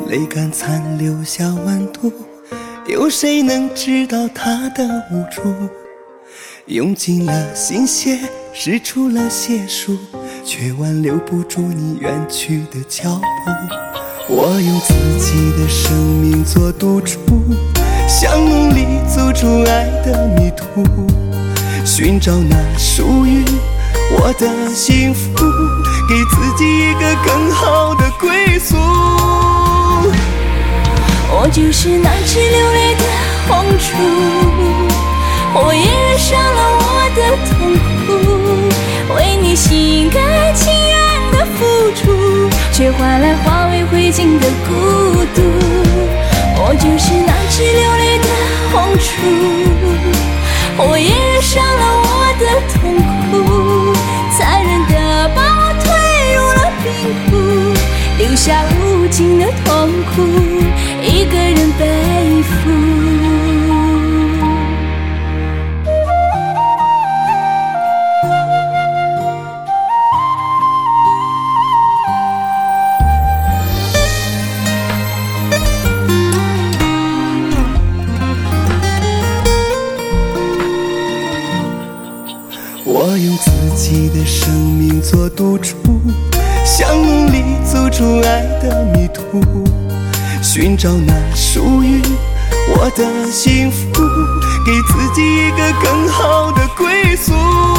泪干残留下温度，有谁能知道他的无助？用尽了心血，使出了解数，却挽留不住你远去的脚步。我用自己的生命做赌注，想努力走出爱的迷途，寻找那属于我的幸福，给自己一个更好的归宿。 我就是那只流泪的红烛，我也染上了我的痛苦，为你心甘情愿的付出，却换来化为灰烬的孤独。我就是那只流泪的红烛，我也染上了我的痛苦，残忍地把我推入了冰湖，留下无尽的痛苦，一个人背负。 我用自己的生命做赌注，想努力走出爱的迷途，寻找那属于我的幸福，给自己一个更好的归宿。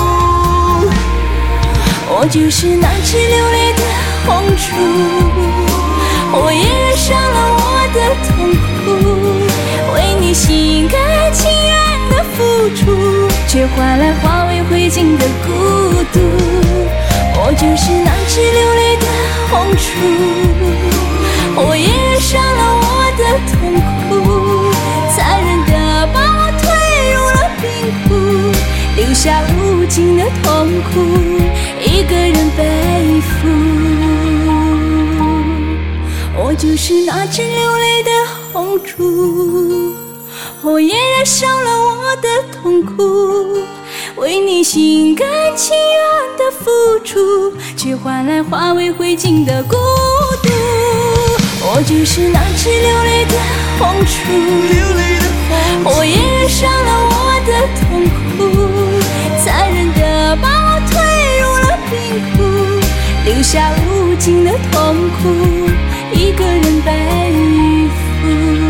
我就是那只流泪的红烛，我也染上了我的痛苦，为你心甘情愿的付出，却换来化为灰烬的孤独。我就是那只流泪的红烛，我也染上了我的痛苦，残忍地把我推入了冰湖，留下无尽的痛苦，一个人背负。我就是那只流泪的红烛，我也染上了我的痛苦，为你心甘情愿的付出，却换来化为灰烬的孤独。我就是那只流泪的红烛，我也染上了我的痛苦，残忍地把我推入了冰湖，留下无尽的痛苦，一个人背负。